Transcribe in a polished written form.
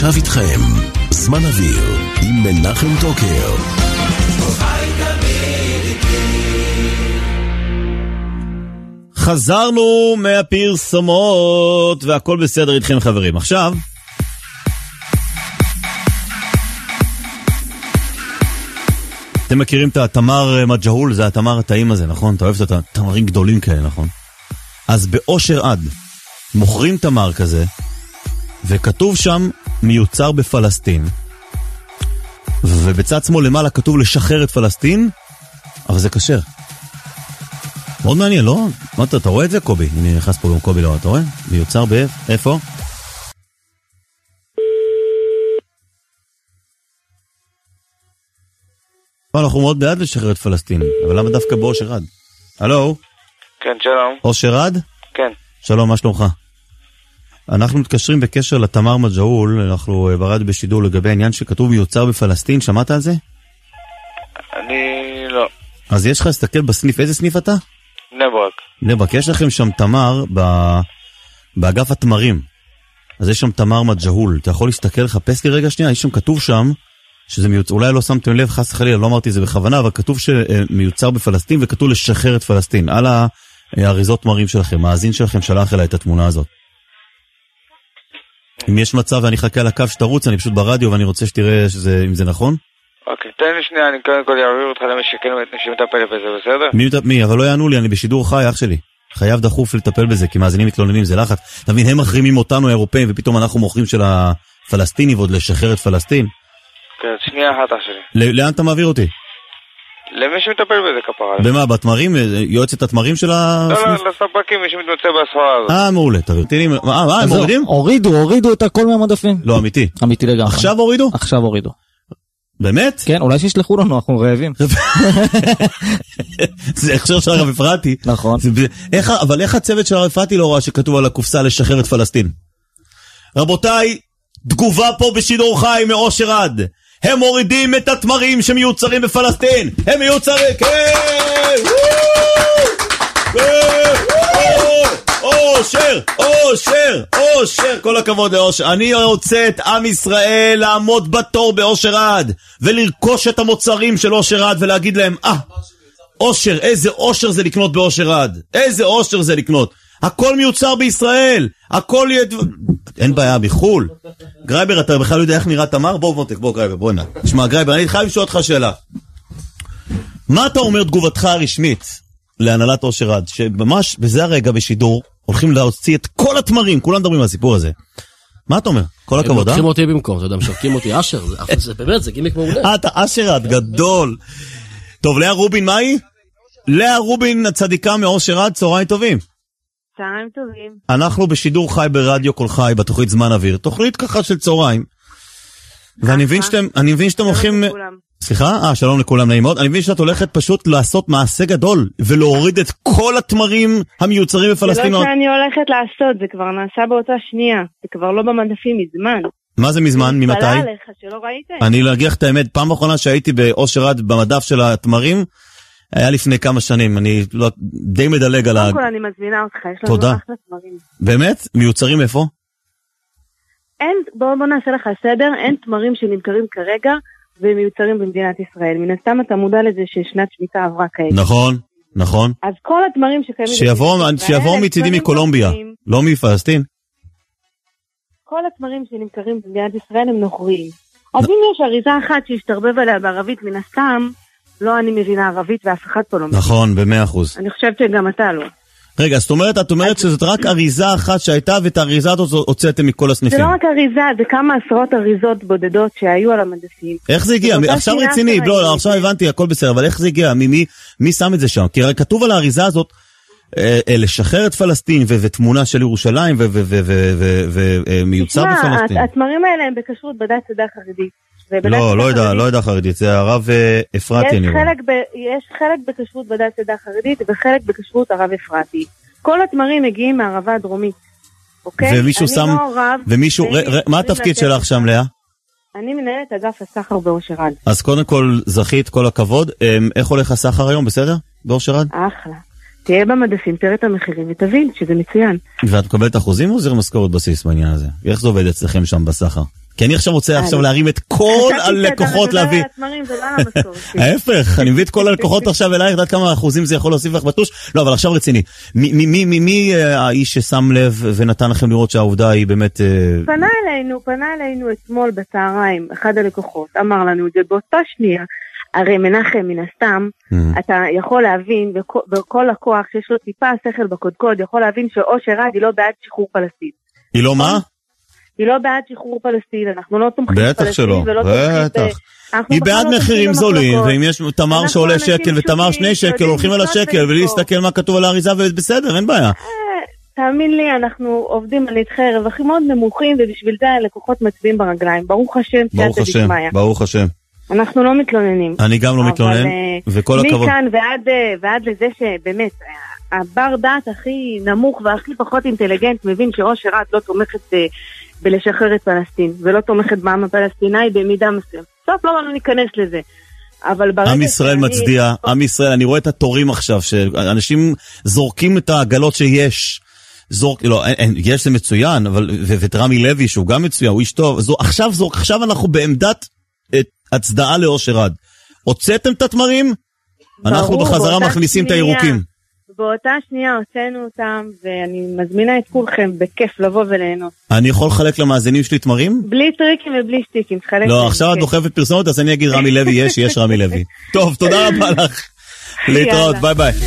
עכשיו איתכם זמן אוויר עם מנחם טוקר. חזרנו מהפרסומות והכל בסדר איתכם חברים. עכשיו אתם מכירים את התמר מג'הול, זה התמר הטעים הזה, נכון? אתה אוהב את התמרים גדולים כאלה, נכון? אז באושר עד מוכרים תמר כזה וכתוב שם מיוצר בפלסטין, ובצד שמאל למעלה כתוב לשחרר את פלסטין, אבל זה כשר. מאוד מעניין, לא? מה אתה רואה את זה, קובי? אני נכנס פה גם קובי, לא, אתה רואה? מיוצר איפה? אנחנו מאוד בעד לשחרר את פלסטין, אבל למה דווקא באושר עד? הלו? כן, שלום. אושר עד? כן. שלום, מה שלומך? אנחנו מתקשרים בקשר לתמר מג'הול, אנחנו ברדיו בשידור לגבי העניין שכתוב מיוצר בפלסטין, שמעת על זה? אני לא. אז יש לך להסתכל בסניף, איזה סניף אתה? בני ברק. בני ברק, יש לכם שם תמר באגף התמרים, אז יש שם תמר מג'הול, אתה יכול להסתכל, לחפש לי רגע שנייה, יש שם כתוב שם, שזה מיוצר, אולי לא שמתם לב, חס וחלילה, לא אמרתי זה בכוונה, אבל כתוב שמיוצר בפלסטין וכתוב לשחרר את פלסטין, על האריזות תמרים שלכם, מאזין שלכם שלח אליי את התמונה הזאת. אם יש מצב ואני חכה על הקו שתרוץ, אני פשוט ברדיו ואני רוצה שתראה אם זה נכון. אוקיי, תן לי שנייה, אני קודם כל יעביר אותך למשקל שמטפל בזה, בסדר? מי? אבל לא יענו לי, אני בשידור חי, אח שלי. חייב דחוף לטפל בזה, כי מאזינים מתלוננים, זה לחץ. אתה מבין, הם מחרימים אותנו האירופאים, ופתאום אנחנו מוכרים של הפלסטיני, ועוד לשחרר את פלסטין. כן, שנייה אחת, אח שלי. לאן אתה מעביר אותי? למי שמטפל בזה, כפרה. במה, בתמרים? יועצת התמרים של ה... לא, לספקים, מי שמתמצא בסחורה הזאת. מעולה, תביא. הם מורידים? הורידו את הכל מהמדפים. לא, אמיתי. אמיתי לגמרי. עכשיו הורידו? עכשיו הורידו. באמת? כן, אולי שישלחו לנו, אנחנו רעבים. זה הכשר של הרב אפרתי. נכון. אבל איך הצוות של הרב אפרתי לא רואה שכתוב על הקופסה לשחרר את פלסטין? רבותיי, תגובה פה בשידור חי מאושר עד. הם מורידים את התמרים שמיוצרים בפלסטין. הם מיוצרים, כן! אושר, אושר, אושר, כל הכבוד לאושר. אני רוצה את עם ישראל לעמוד בתור באושר עד ולרכוש את המוצרים של אושר עד ולהגיד להם, אושר, איזה אושר זה לקנות באושר עד, איזה אושר זה לקנות. הכל מיוצר בישראל, הכל אין בעיה בחול. גרייבר, אתה בכלל לא יודע איך נראה תמר? בוא מותק, בוא גרייבר, בוא נע. תשמע גרייבר, אני חייב לשאול אותך שאלה. מה אתה אומר תגובתך הרשמית להנהלת אושר עד, שממש בזה הרגע בשידור הולכים להוציא את כל התמרים, כולם מדברים על הסיפור הזה. מה אתה אומר? כל הכבוד, הם לוקחים אותי במקום, אתה יודע, משרקים אותי אשר, זה באמת, זה גימיק מעולה. אתה אשר עד, גדול. טוב, לאה רובין, מה היא? לאה רובין, הצדיקה מאושר עד, צהריים טובים. צהריים טובים. אנחנו בשידור חי ברדיו כל חי, בתוכנית זמן אוויר, תוכנית ככה של צהריים. ואני מבין שאתם הולכים... סליחה? שלום לכולם, נעים מאוד. אני מבין שאת הולכת פשוט לעשות מעשה גדול, ולהוריד את כל התמרים המיוצרים בפלסטין. זה לא שאני הולכת לעשות, זה כבר נעשה באותה שנייה. זה כבר לא במדפים מזמן. מה זה מזמן? ממתי? התפלא עליך שלא ראיתם. אני אגיד לך את האמת, פעם האחרונה שהייתי באושר עד במדף של התמרים, היה לפני כמה שנים, אני די מדלג על קודם כל אני מזמינה אותך, יש לנו אחלה תמרים. באמת? מיוצרים איפה? בוא נעשה לך סדר, אין תמרים שנמכרים כרגע, ומיוצרים במדינת ישראל. מן הסתם אתה מודע לזה ששנת שמיטה עברה כעת. נכון, נכון. אז כל התמרים שקיימים... שיבואו מצידי מקולומביה, לא מפלסטין. כל התמרים שנמכרים במדינת ישראל הם נוכריים. אז אם יש אריזה אחת שהשתרבב עליה בערבית, מן הסתם, לא אני מבינה ערבית ואף אחד פה לא מבין. נכון, ב100%. אני חושבת שגם אתה לא. רגע, את אומרת שזאת רק אריזה אחת שהייתה, ואת האריזה הזאת הוצאתם מכל הסניפים. זה לא רק אריזה, זה כמה עשרות אריזות בודדות שהיו על המדפים. איך זה הגיע? עכשיו רציני, לא, עכשיו הבנתי, הכל בסדר, אבל איך זה הגיע? מי שם את זה שם? כי הרי כתוב על האריזה הזאת, לשחרר את פלסטין, ותמונה של ירושלים, ומיוצר בפלסטין. התמרים האלה הם בכשרות בדת צדק חרדית. לא יודע חרדית, זה הרב אפרתי. יש חלק בכשרות בדת צדק חרדית וחלק בכשרות הרב אפרתי. כל התמרים מגיעים מהערבה הדרומית, אוקיי? ומישהו שם, מה התפקיד שלך שם, לאה? אני מנהלת אגף הסחר באושר עד. אז קודם כל זכית, כל הכבוד. איך הולך הסחר היום, בסדר? באושר עד? אחלה. תהיה במדפים, תראה את המחירים ותבין שזה מצוין. ואת מקבלת אחוזים או זה משכורת בסיס בעניין הזה? איך זה עובד אצלכם שם בסחר? כי אני עכשיו רוצה להרים את כל הלקוחות להביא. חשבתי שאתה מדבר על התמרים, זה לא על המשכורת. ההפך, אני מביא את כל הלקוחות עכשיו אלייך, יודעת כמה אחוזים זה יכול להוסיף לך בטוש? לא, אבל עכשיו רציני. מי האיש ששם לב ונתן לכם לראות שהעובדה היא באמת... פנה אלינו אתמול בצהריים, אחד הלקוחות, אמר לנו את זה באותה שנייה, הרי מנחם מן הסתם, אתה יכול להבין, וכל לקוח שיש לו טיפה שכל בקודקוד, יכול להבין שאושר עד היא לא בעד שחרור פלסטין. היא לא מה? היא לא בעד שחרור פלסטין, אנחנו לא תומכים בטח שלא, בטח. היא בעד מחירים זולים, ואם יש תמר שעולה שקל ותמר 2 שקל, הולכים על השקל, ולהסתכל מה כתוב על האריזה, ובסדר, אין בעיה. תאמין לי, אנחנו עובדים על נתחי רווחים מאוד נמוכים, ובשביל זה הלקוחות מצביעים ברגליים. ברוך השם, ברוך השם. אנחנו לא מתלוננים. אני גם לא מתלונן, וכל הכבוד. מכאן ועד לזה שבאמת, הבר דעת הכי נמוך והכי פחות אינטליגנט מבין שאושר עד לא תומכת בלשחרר את פלסטין, ולא תומכת בעם הפלסטיני במידה מסוים. סוף לא ניכנס לזה. עם ישראל מצדיע, עם ישראל, אני רואה את התורים עכשיו, שאנשים זורקים את העגלות שיש, לא, יש זה מצוין, אבל, ואת רמי לוי שהוא גם מצוין, הוא איש טוב, עכשיו אנחנו בעמדת הצדעה לאושר עד. הוצאתם את התמרים, אנחנו בחזרה מכניסים את הירוקים. באותה שנייה הוצאנו אותם, ואני מזמינה את כולכם בכיף לבוא וליהנות. אני יכול לחלק למאזינים שלי תמרים? בלי טריקים ובלי שטיקים. לא, עכשיו את דוחפת פרסומת, אז אני אגיד רמי לוי יש רמי לוי. טוב, תודה רבה לך. להתראות, ביי ביי.